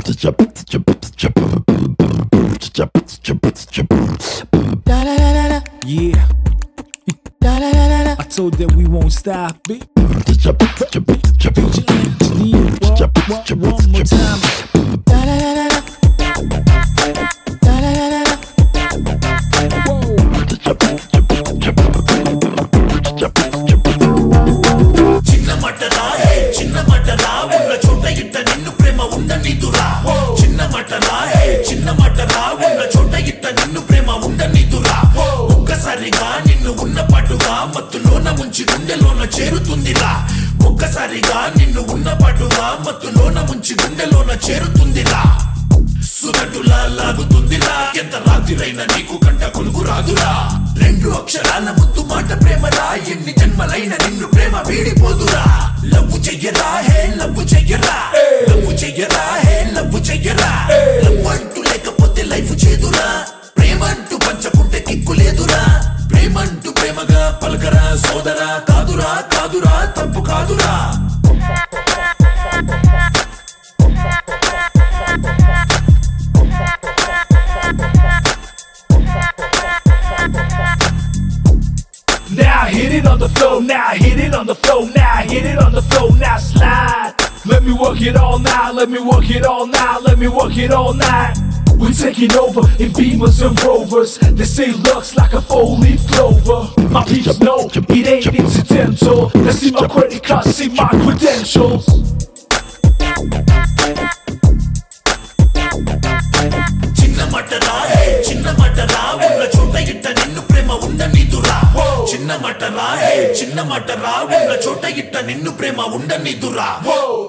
Yeah. I told that we won't stop it. One more time. చిన్న మటరా హే చిన్న మటరా ఉన్న చోట ఇట్ట నిన్ను ప్రేమ ఉండనిదురా చిన్న మటరా హే చిన్న మటరా ఉన్న చోట ఇట్ట నిన్ను ప్రేమ ఉండనిదురా ఒక్కసారిగా నిన్ను ఉన్న పాటుగా మత్తులోన ముంచి గుండెలోన చేరుతుందిరా ఒక్కసారిగా నిన్ను ఉన్న పాటుగా మత్తులోన ముంచి గుండెలోన చేరుతుందిరా సుగటులా లాగుతుందిరా ఎంత రాత్రిరైనా నీకు కంట కొలుగు రాదురా రెండు అక్షరాల ముద్దు మాట ప్రేమరా ఎన్ని జన్మలైన నిన్ను ప్రేమ వీడిపోదురా లవ్వు చెయ్యరా హే లవ్వు చెయ్యరా లవ్వు చెయ్యరా హే లవ్వు చెయ్యరా లవ్వు అంటూ లేకపోతే లైఫ్ చేదురా ప్రేమంటూ పంచకుంటే కిక్కు లేదురా ప్రేమంటూ ప్రేమగా పలకరా సోదరా కాదురా కాదురా తప్పు కాదురా Now hit it on the floor, now hit it on the floor, now hit it on the floor, now slide. Let me work it all night, let me work it all night, let me work it all night. We're taking over in Beamers and Rovers. They say looks like a 4-leaf clover. My peeps know it ain't incidental. They see my credit card, see my credentials. చిన్న మటరా హే చిన్న మటరా ఉన్న చోట ఇట్ట నిన్ను ప్రేమ ఉండనిదురా చిన్న మటరా హే చిన్న మటరా ఉన్న చోట ఇట్ట నిన్ను ప్రేమ ఉండనిదురా